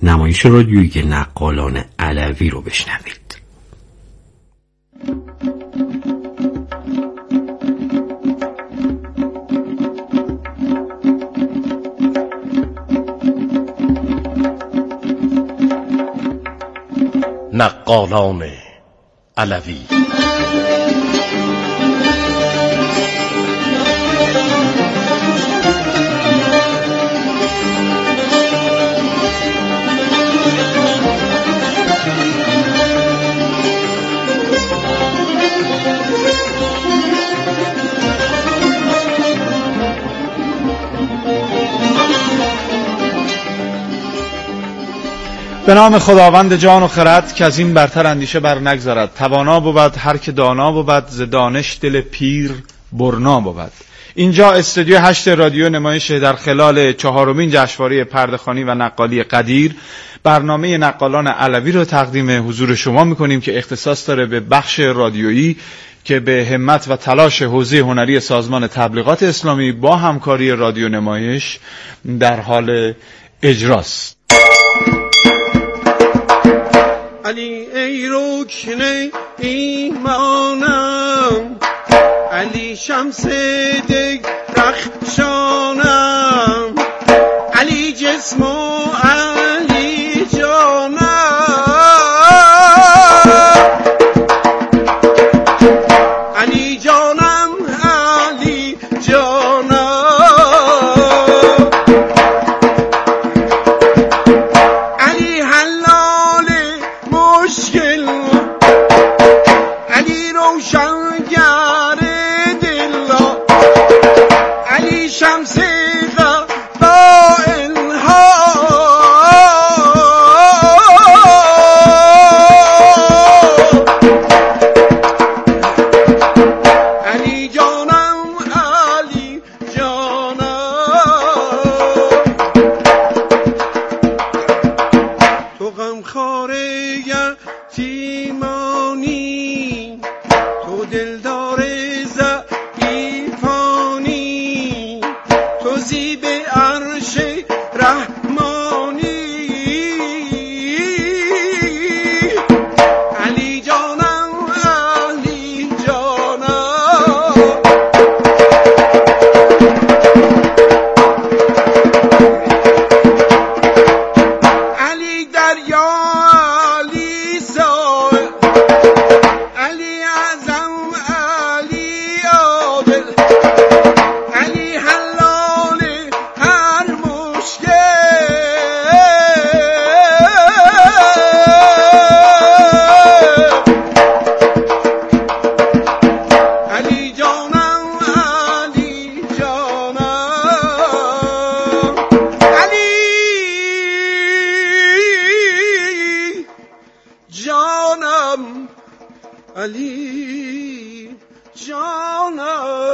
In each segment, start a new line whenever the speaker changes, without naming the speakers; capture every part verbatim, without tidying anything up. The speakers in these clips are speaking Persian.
نمایش رادیویی نقالان علوی رو بشنوید.
نقالان علوی.
به نام خداوند جان و خرد که از این برتر اندیشه بر نگذارد. توانا بود هر که دانا بود، ز دانش دل پیر برنا بود. اینجا استودیو هشت رادیو نمایش در خلال چهارمین جشنواره پرده‌خوانی و نقالی قدیر برنامه نقالان علوی رو تقدیم حضور شما میکنیم که اختصاص داره به بخش رادیویی که به همت و تلاش حوزه هنری سازمان تبلیغات اسلامی با همکاری رادیو نمایش در حال اجراست.
علی ای رکن ایمانم، علی شمس درخشانم، علی جسم و علی جانم، علی جانم علی جانم، علی حلال مشکل، علی روشنگر دل، علی شمس قائلها، علی جانم علی جانم، تو غمخوار یتیمانی، تو دلدار ضعیفانی، تو زیب عرش رحمانی، علی جانم علی جانم، علی دریا علی ساحل، علی اعظم علی عادل، علی حلال هر مشکل، علی جانم علی جانم، علی جانم علی جانم.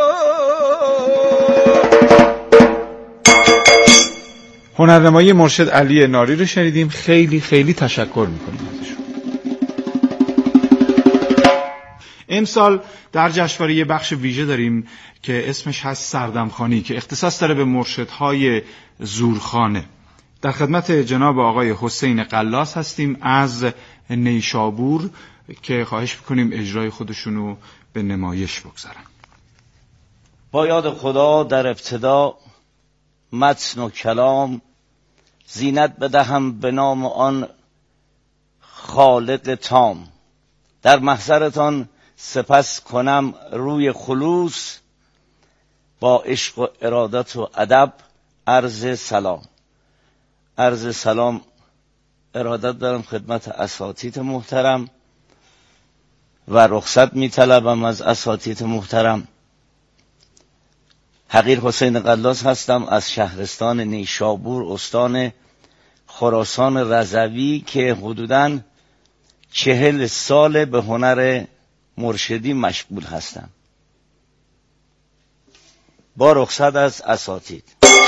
هنرنمایی مرشد علی ناری رو شنیدیم. خیلی خیلی تشکر میکنیم ازشون. امسال در جشنواره یه بخش ویژه داریم که اسمش هست سردمخانی که اختصاص داره به مرشدهای زورخانه. در خدمت جناب آقای حسین قلاس هستیم از نیشابور که خواهش میکنیم اجرای خودشونو به نمایش بگذارن.
با یاد خدا در ابتدا متن و کلام زینت بدهم به نام آن خالق تام. در محضرتان سپس کنم روی خلوص، با عشق و ارادت و ادب عرض سلام. عرض سلام ارادت دارم خدمت اساتید محترم و رخصت می طلبم از اساتید محترم. حقیر حسین قلاس هستم از شهرستان نیشابور استان خراسان رضوی که حدوداً چهل سال به هنر مرشدی مشغول هستم. با رخصت از اساتید.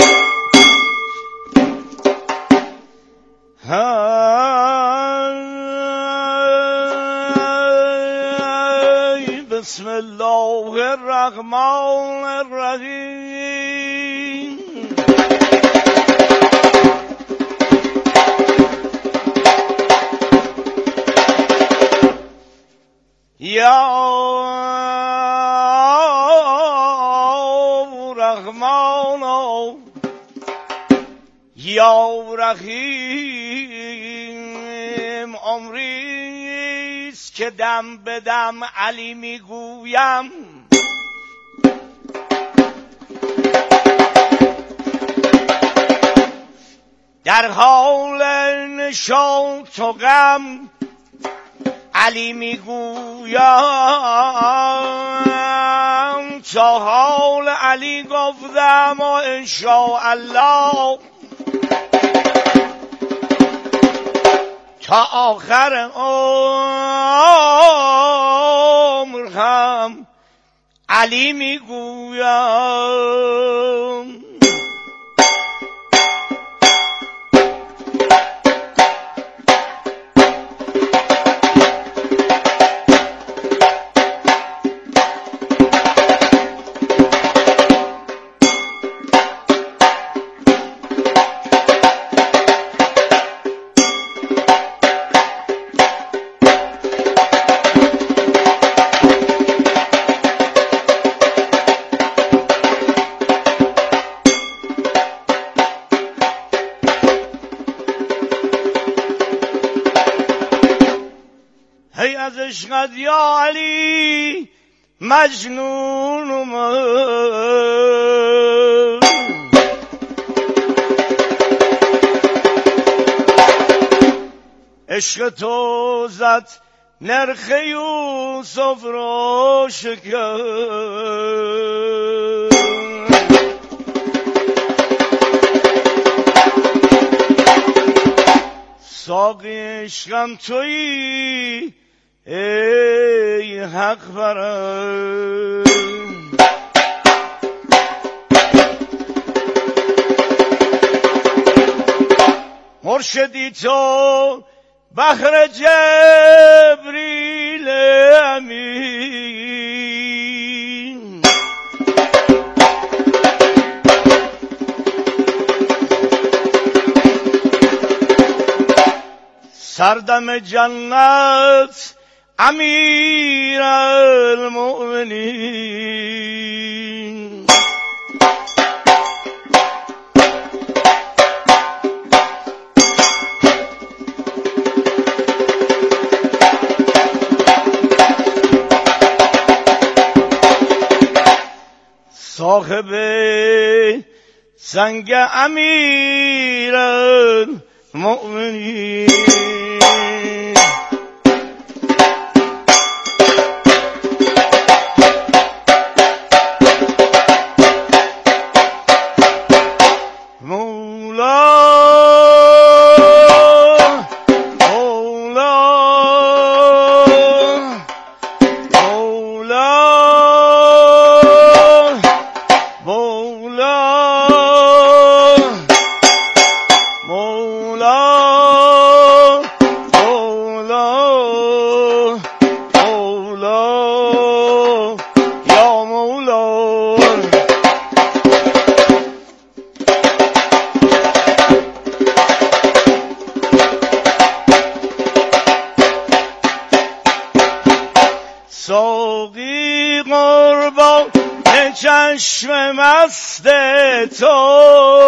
بسم الله الرحمن الرحیم. یا رحمان یا رحیم، عمریست که دم به دم علی میگویم. در حال نشاط و غم علی میگویم، تا حال علی گفتم و انشاءالله تا آخر عمر هم علی میگویم. هی از عشقت یا علی مجنون من، عشق تو زد نرخ یوسف را شکست. ساقی عشقم تویی ای حق پرست، مرشدی تو بحر جبریل امین، سردم جنت امیر المؤمنین. صاحب سنگ امیر المؤمنین، ساقی قربان چشم مست تو،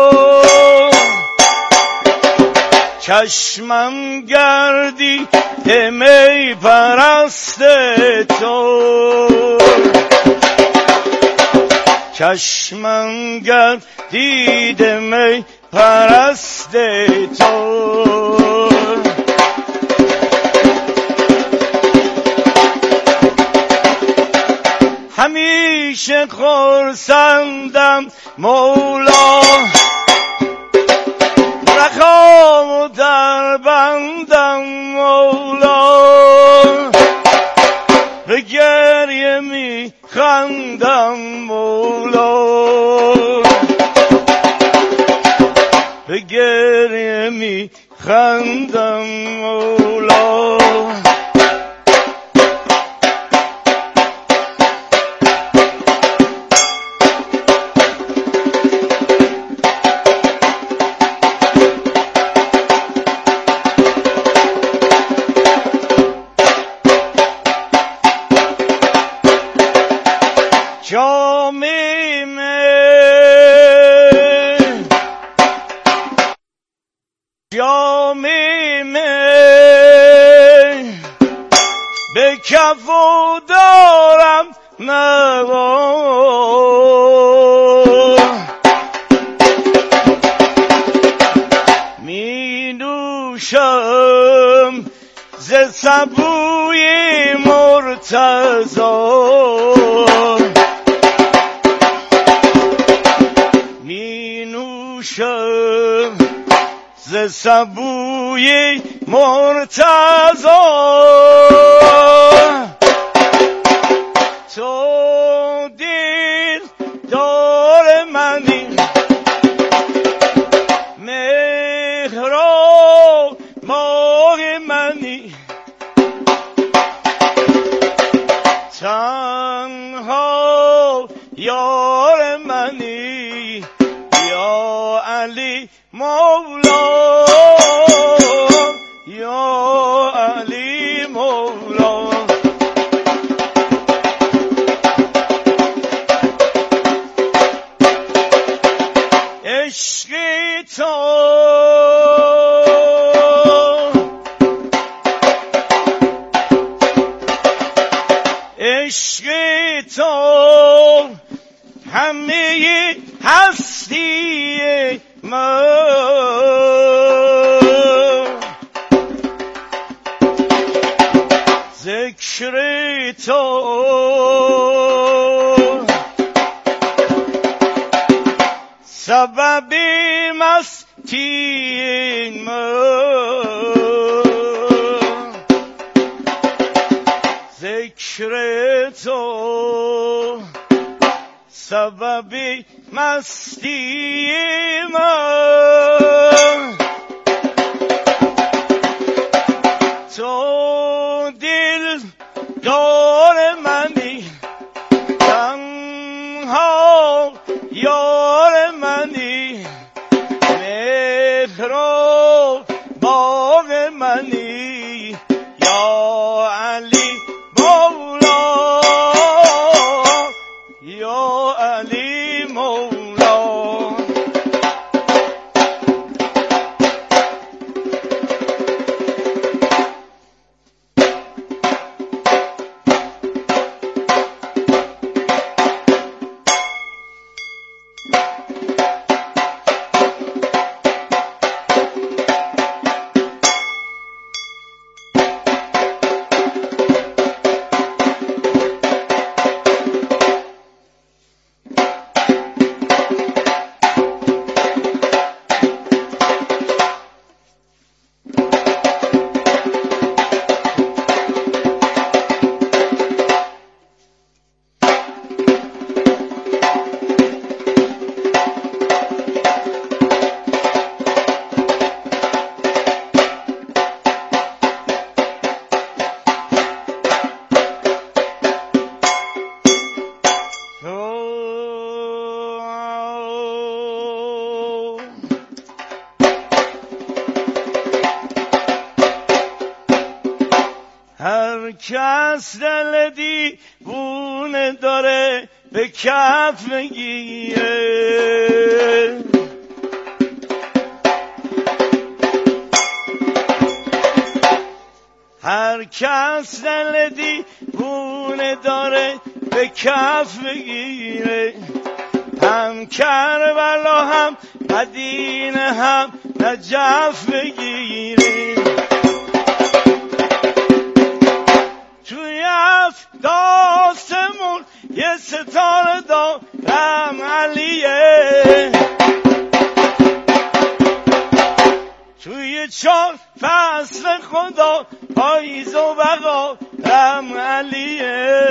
چشمم گردی می پرست تو، چشمم گردید می پرست تو. همیشه خرسندم مولا، رخام و در بندم مولا، به گریه می خندم مولا، به گریه می خندم مولا. جامی می به کف و دارم نوا می نوشم ز سبوی مرتضی می نوشم ز سبوی مرتضی تو دل دار منی مهراب ماه منی تنها یار منی یا علی مولا یا علی مولا عشقی تو عشقی تو همه هستی من ذکر تو سبب مستی من ذکر تو سبب مستی من تو دل دار منی تنها یار منی مهراب باغ منی یا علی مولا یا علی مولا هر کس دل دیوونه داره به کف میگیره هر کس دل دیوونه داره به کف میگیره هم کربلا هم مدینه هم نجف میگیره توی افتاسمون یه ستاره دارم علیه توی چار فصل خدا پاییز و بقا رم علیه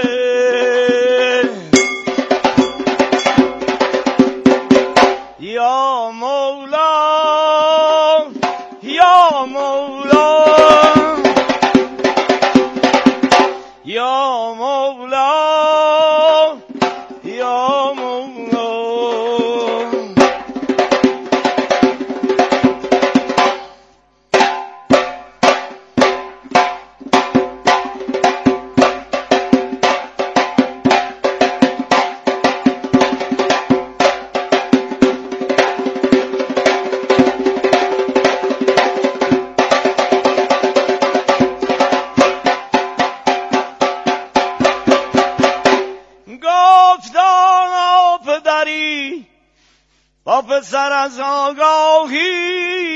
یا مولا یا مولا یا مولا یا مولا پسر از آگاهی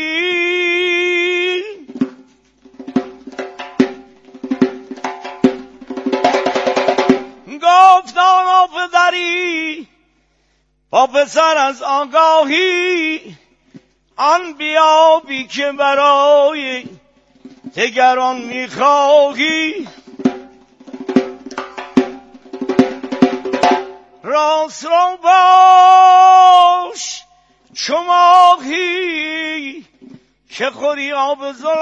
گفت آنا پدری با پسر از آگاهی آن بیابی که برای دگران میخواهی راست رو باش چو ماهی که خوری آب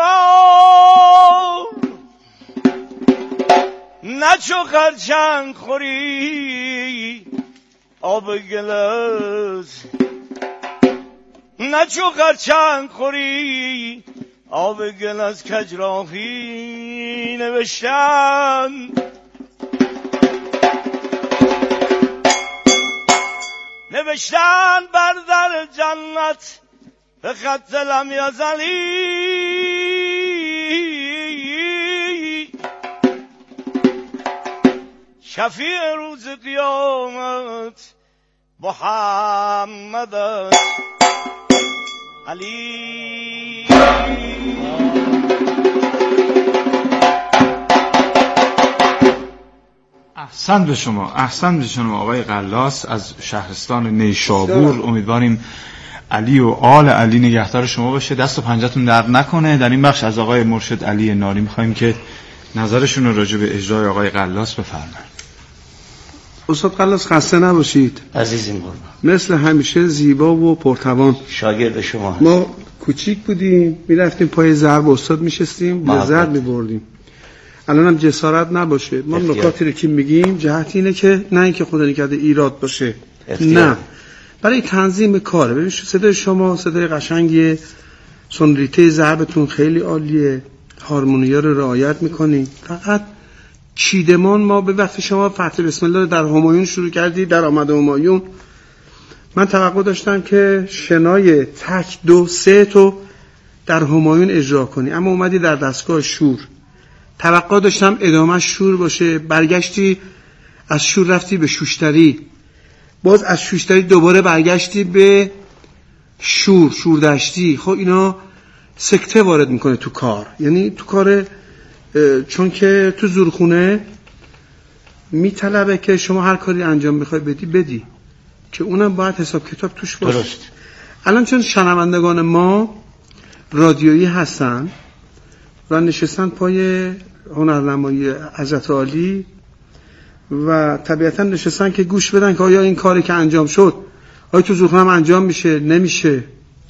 زلال نه چو خرچنگ خوری آب گلز نه چو خرچنگ خوری آب گلز کجراهی نوشتن نوشتن بر در جنت به خط لم یزلی شفیع روز قیامت محمد علی.
احسن به شما، احسن به شما آقای قلاس از شهرستان نیشابور. امیدواریم علی و آل علی نگهدار شما باشه، دست و پنجتون درد نکنه. در این بخش از آقای مرشد علی ناری میخوایم که نظرشون رو راجع به اجرای آقای قلاس بفرمایید.
استاد قلاس خسته نباشید
عزیزیم قربان.
مثل همیشه زیبا و پرتوان.
شاگرد شما هست.
ما کوچیک بودیم میرفتیم پای ضرب استاد میشستیم لذت میبردیم. الان هم جسارت نباشه ما نکاتی رو که میگیم جهت اینه که نه اینکه خدا نکرده ایراد باشه اختیار. نه برای تنظیم کاره. ببین صدای شما صدای قشنگیه، سونوریته ضربتون خیلی عالیه، هارمونیا رو رعایت میکنی. فقط چیدمان ما به وقتی شما فتح بسم الله در همایون شروع کردی، در آمد همایون، من توقع داشتم که شنای تک دو سه تو در همایون اجرا کنی، اما اومدی در دستگاه شور. توقع داشتم ادامه شور باشه، برگشتی از شور رفتی به شوشتری، باز از شوشتری دوباره برگشتی به شور شوردشتی. خب اینا سکته وارد میکنه تو کار، یعنی تو کار، چون که تو زورخونه میطلبه که شما هر کاری انجام میخوای بدی بدی که اونم باید حساب کتاب توش باشه. درست. الان چون شنوندگان ما رادیویی هستن و نشستن پای هنرنمایی حضرت عالی و طبیعتا نشستن که گوش بدن که آیا این کاری که انجام شد آیا تو زورخانه انجام میشه نمیشه.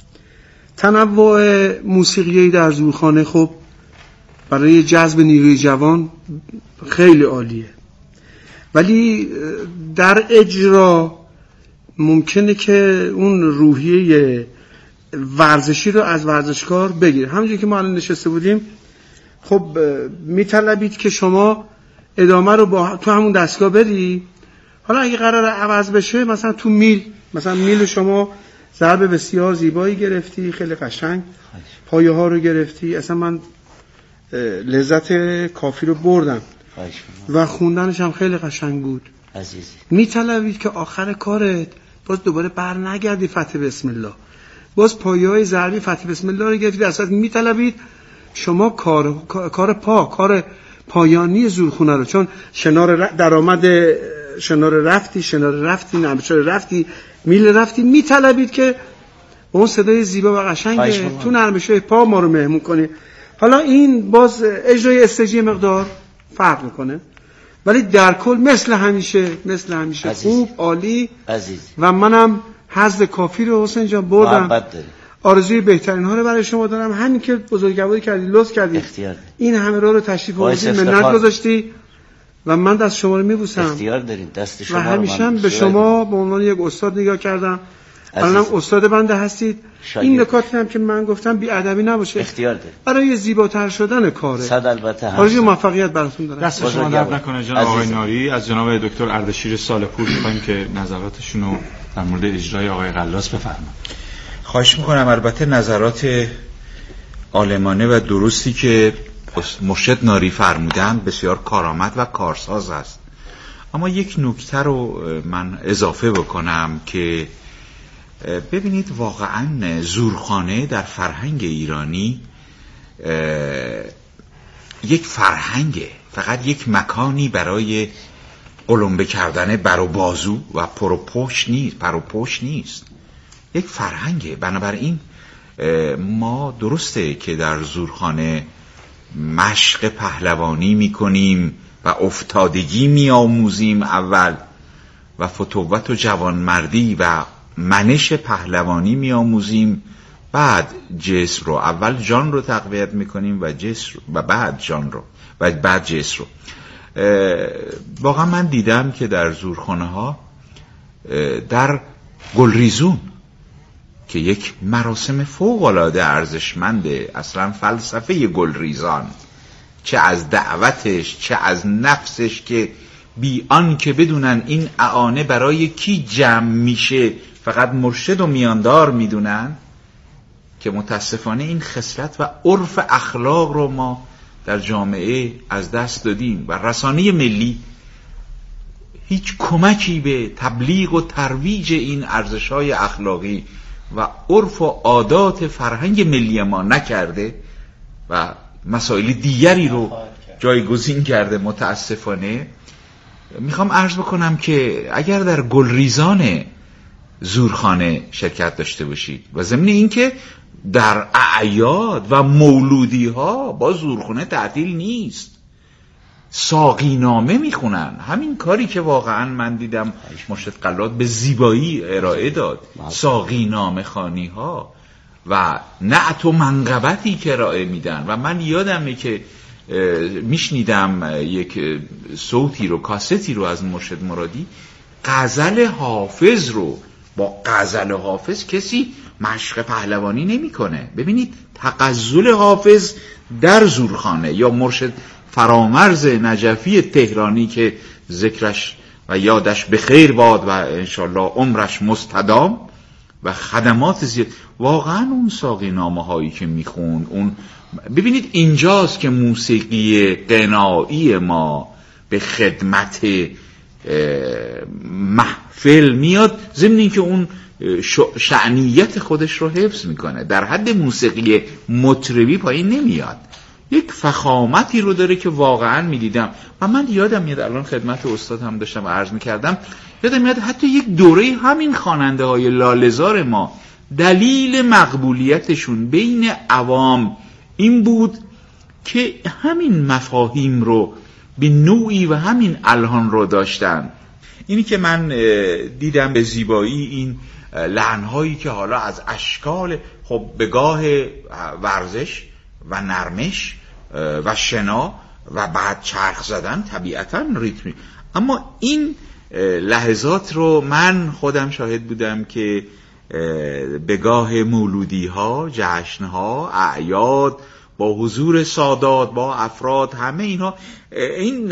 تنوع موسیقیایی در زورخانه خب برای جذب نیروی جوان خیلی عالیه، ولی در اجرا ممکنه که اون روحیه ورزشی رو از ورزشکار بگیره. همونجوری که ما الان نشسته بودیم خب میطلبید که شما ادامه رو با تو همون دستگاه بدی. حالا اگه قرار عوض بشه مثلا تو میل، مثلا میل شما ضرب بسیار زیبایی گرفتی، خیلی قشنگ پایه ها رو گرفتی، اصلا من لذت کافی رو بردم و خوندنش هم خیلی قشنگ بود.
عزیزی
میطلبید که آخر کارت باز دوباره بر نگردی فتح بسم الله، باز پایه های ضربی فتح بسم الله رو گرفتی. اصلا میطلبید شما کار کار پا کار پایانی زورخونه رو، چون شنار درآمد شنار رفتی شنار رفتی نرمشار رفتی میل رفتی، میطلبید که اون صدای زیبا و قشنگ تو نرمشار پا ما رو مهمون کنی. حالا این باز اجرای استجی مقدار فرق میکنه، ولی در کل مثل همیشه مثل همیشه عزیز. خوب عالی عزیز. و منم حظ کافی رو حسین جان بردم. آرزوی بهترین ها رو برای شما دارم. همین که بزرگواری کردی، لطف کردی، اختیار این همه راه رو تشریف آوردی، منت گذاشتی و من دست شما رو میبوسم.
اختیار دارین، دست شما
و همیشه به شما به عنوان یک استاد نگاه کردم. الانم استاد بنده هستید. شاید. این نکاتی هم که من گفتم بی ادبی نباشه،
اختیار دارید برای
برای زیباتر شدن کاره.
صد البته هم
آرزوی موفقیت براتون دارم.
دست شما درد نکنه جناب آقای ناری. از جناب دکتر اردشیر سالپور می‌خوایم که نظراتشون رو در مورد اجرای آقای قلاس بفرمایید.
خواهش میکنم. البته نظرات عالمانه و درستی که مرشد ناری فرمودن بسیار کارآمد و کارساز است، اما یک نکته رو من اضافه بکنم که ببینید واقعا زورخانه در فرهنگ ایرانی یک فرهنگه، فقط یک مکانی برای قلمبه کردن بر و بازو و پر و پشت نیست، پر و پشت نیست، یک فرهنگه. بنابراین ما درسته که در زورخانه مشق پهلوانی میکنیم و افتادگی میآموزیم اول و فتوت و جوانمردی و منش پهلوانی میآموزیم، بعد جسم رو، اول جان رو تقویت میکنیم و جسم و بعد جان رو و بعد جسم رو. واقعا من دیدم که در زورخانه ها در گلریزون که یک مراسم فوق العاده ارزشمنده، اصلا فلسفه گلریزان، چه از دعوتش چه از نفسش، که بی آن که بدونن این اعانه برای کی جمع میشه فقط مرشد و میاندار میدونن، که متاسفانه این خصلت و عرف اخلاق رو ما در جامعه از دست دادیم و رسانه ملی هیچ کمکی به تبلیغ و ترویج این ارزش‌های اخلاقی و عرف و عادات فرهنگ ملی ما نکرده و مسائل دیگری رو جایگزین کرده. متاسفانه میخوام عرض بکنم که اگر در گلریزان زورخانه شرکت داشته باشید و ضمن اینکه در اعیاد و مولودی ها با زورخانه تعطیل نیست، ساقی نامه میخونن، همین کاری که واقعا من دیدم مرشد قلات به زیبایی ارائه داد، ساقی نامه خانی ها و نعت و منقبتی که ارائه میدن. و من یادمه که میشنیدم یک صوتی رو، کاستی رو از مرشد مرادی، غزل حافظ رو، با غزل حافظ کسی مشق پهلوانی نمیکنه. ببینید تغزل حافظ در زورخانه، یا مرشد فرامرز نجفی تهرانی که ذکرش و یادش بخیر باد و انشالله عمرش مستدام و خدمات زیاد، واقعا اون ساقی نامه هایی که میخوند، اون ببینید اینجاست که موسیقی غنایی ما به خدمت محفل میاد، ضمن اینکه اون شعنیت خودش رو حفظ میکنه، در حد موسیقی مطربی پایین نمیاد، یک فخامتی رو داره که واقعا میدیدم. و من یادم میاد، الان خدمت استاد هم داشتم و عرض میکردم، یادم میاد حتی یک دوره همین خواننده های لاله‌زار ما دلیل مقبولیتشون بین عوام این بود که همین مفاهیم رو به نوعی و همین الهان رو داشتن. اینی که من دیدم به زیبایی این لحن‌هایی که حالا از اشکال، خب به گاه ورزش و نرمش و شنا و بعد چرخ زدن طبیعتاً ریتمی، اما این لحظات رو من خودم شاهد بودم که به گاه مولودی ها، جشن ها، اعیاد، با حضور سادات، با افراد، همه اینها، این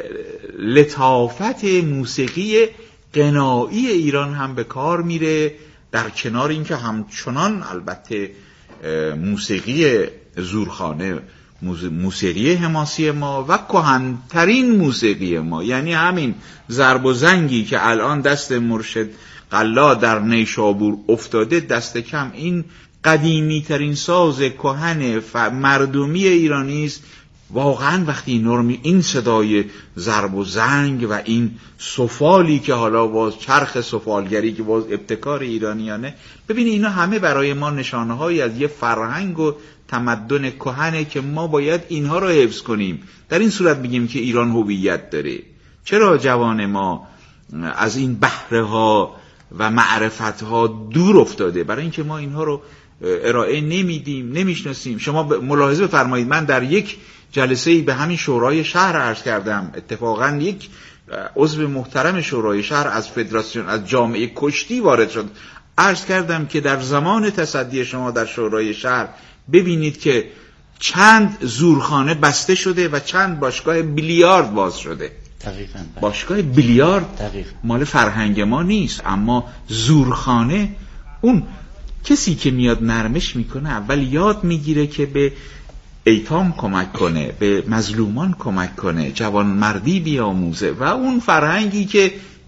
لطافت موسیقی غنایی ایران هم به کار میره، در کنار اینکه همچنان البته موسیقی زورخانه، موسیقی حماسی ما و کهن‌ترین موسیقی ما، یعنی همین ضرب و زنگی که الان دست مرشد قلا در نیشابور افتاده، دست کم این قدیمی ترین ساز کهن مردمی ایرانی است. واقعا وقتی نرمی این صدای ضرب و زنگ و این سفالی که حالا باز چرخ سفالگری که باز ابتکار ایرانیانه، ببینی اینا همه برای ما نشانه هایی از یه فرهنگ و تمدن کهنه که ما باید اینها رو حفظ کنیم. در این صورت بگیم که ایران هویت داره. چرا جوان ما از این بهره ها و معرفت ها دور افتاده؟ برای اینکه ما اینها رو ارائه نمیدیم، نمیشناسیم. شما ملاحظه بفرمایید، من در یک جلسه‌ای به همین شورای شهر عرض کردم، اتفاقا یک عضو محترم شورای شهر از فدراسیون، از جامعه کشتی وارد شد، عرض کردم که در زمان تصدی شما در شورای شهر ببینید که چند زورخانه بسته شده و چند باشگاه بیلیارد باز شده.
دقیقاً.
باشگاه بیلیارد
دقیقاً
مال فرهنگ ما نیست، اما زورخانه، اون کسی که میاد نرمش میکنه اول یاد میگیره که به ایتام کمک کنه، به مظلومان کمک کنه، جوانمردی بیاموزه، و اون فرهنگی که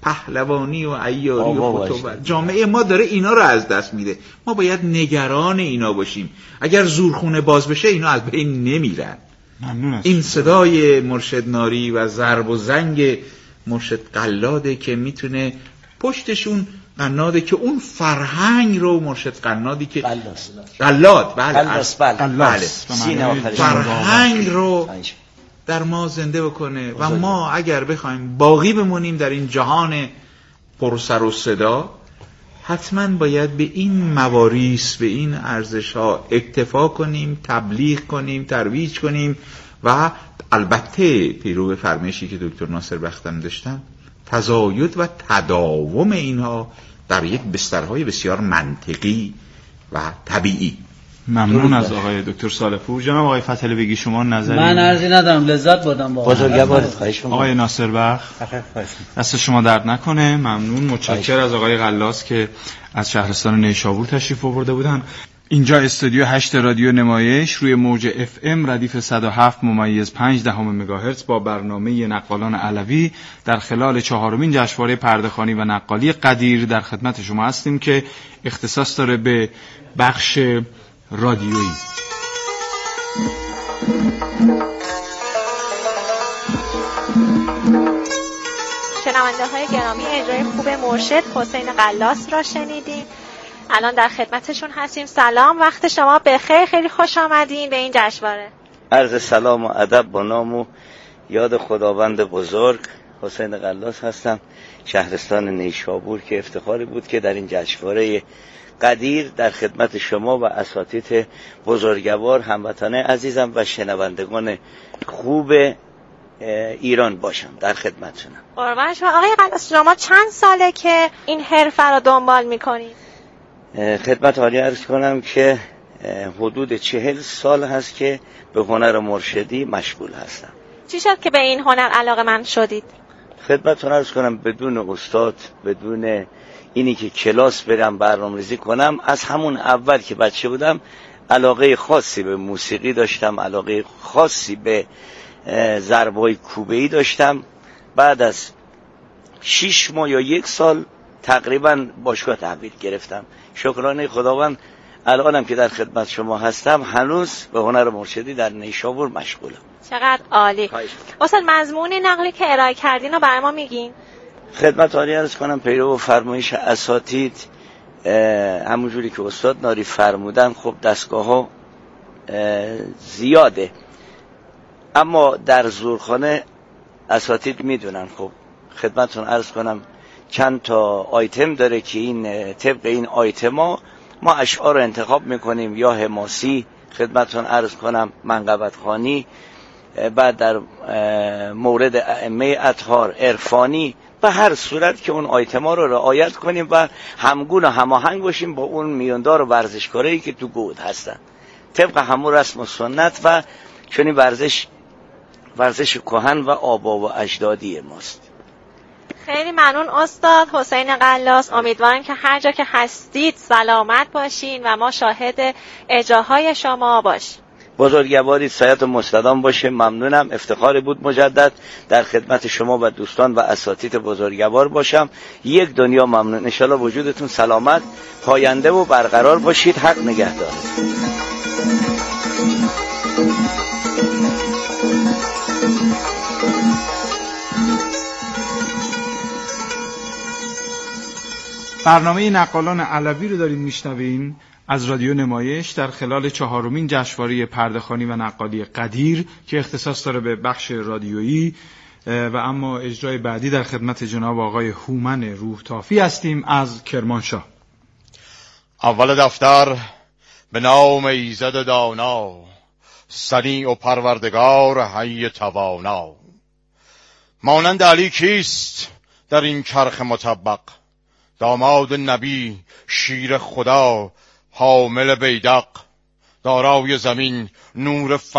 پهلوانی و عیاری و فتوبر. جامعه ما داره اینا رو از دست میده. ما باید نگران اینا باشیم. اگر زورخونه باز بشه اینا از بین نمیرن.
ممنون است.
این صدای مرشد ناری و ضرب و زنگ مرشد قلاده که میتونه پشتشون قناده که اون فرهنگ رو مرشد قنادی که
قلاس
قلاد بله
قلاس بله
فرهنگ رو در ما زنده بکنه و ما اگر بخوایم باقی بمونیم در این جهان پر سر و صدا حتما باید به این مواریث به این ارزش‌ها اکتفا کنیم، تبلیغ کنیم، ترویج کنیم و البته پیرو فرمایشی که دکتر ناصر بختم داشتن تزاید و تداوم اینها در یک بسترهای بسیار منطقی و طبیعی.
ممنون از آقای دکتر صالح‌پور. جناب آقای فتحعلی بگی شما نظری؟
من عرضی ندارم، لذت بردم با
بزرگوارت. خواهش می‌کنم
آقای ناصر بخت دست شما درد نکنه. ممنون، متشکر از آقای قلاس که از شهرستان نیشابور تشریف آورده بودن. اینجا استودیو هشت رادیو نمایش روی موج اف ام ردیف صد و هفت ممیز پنج دهم مگاهرتز با برنامه نقالان علوی در خلال چهارمین جشنواره پرده‌خوانی و نقالی قدیر در خدمت شما هستیم که اختصاص داره به بخش رادیویی.
شنونده های گرامی، اجرای خوب مرشد حسین قلاس را شنیدیم. الان در خدمتشون هستیم. سلام، وقت شما بخیر، خیلی خوش آمدین به این جشنواره.
عرض سلام و ادب با نام و یاد خداوند بزرگ. حسین قلاس هستم، شهرستان نیشابور، که افتخاری بود که در این جشنواره قدیر در خدمت شما و اساتید بزرگوار، هموطنان عزیزم و شنوندگان خوب ایران باشم. در خدمتتونم.
قربان شما. آقای قلاس، شما چند ساله که این حرفه رو دنبال میکنید؟
خدمت عالی عرض کنم که حدود چهل سال هست که به هنر مرشدی مشغول هستم.
چی شد که به این هنر علاقه‌مند شدید؟
خدمتتون عرض کنم بدون استاد، بدون اینی که کلاس برم برنامه‌ریزی کنم، از همون اول که بچه بودم علاقه خاصی به موسیقی داشتم، علاقه خاصی به ضربای کوبه‌ای داشتم. بعد از شش ماه یا یک سال تقریبا باشگاه تحویل گرفتم. شکرانه خداوند الانم که در خدمت شما هستم هنوز به هنر مرشدی در نیشابور مشغولم.
چقدر عالی. استاد، مضمون نقلی که ارائه کردین رو برای ما میگین؟
خدمت عالی عرض کنم پیرو فرمایش اساتید، همونجوری که استاد ناری فرمودن، خب دستگاه ها زیاده، اما در زورخانه اساتید میدونن. خب خدمتتون عرض کنم چند تا آیتم داره که این طبق این آیتما ما اشعار رو انتخاب میکنیم، یا حماسی، خدمتتون عرض کنم منقبت خوانی، بعد در مورد ائمه اطهار عرفانی، به هر صورت که اون آیتما رو رعایت کنیم و همگون و هماهنگ باشیم با اون میاندار و ورزشکارایی که تو گود هستن، طبق همون رسم و سنت و چون این ورزش ورزش کهن و آبا و اجدادی ماست.
خیلی ممنون استاد حسین قلاس. امیدوارم که هر جا که هستید سلامت باشین و ما شاهد اجراهای شما باشیم.
بزرگواری سایت و مستدام باشه. ممنونم، افتخاری بود مجدد در خدمت شما و دوستان و اساتید بزرگوار باشم. یک دنیا ممنون. انشالله وجودتون سلامت، پاینده و برقرار باشید. حق نگهدار.
برنامه نقالان علوی رو دارید میشنوین از رادیو نمایش در خلال چهارمین جشنواره پرده‌خوانی و نقالی قدیر که اختصاص داره به بخش رادیویی و اما اجرای بعدی در خدمت جناب آقای هومن روح‌تافی هستیم از کرمانشاه.
اول دفتر به نام ایزد دانا، صنیع و پروردگار حی توانا. مانند علی کیست در این چرخ مطبق، داماد نبی شیر خدا حامل بیدق، دارای زمین نور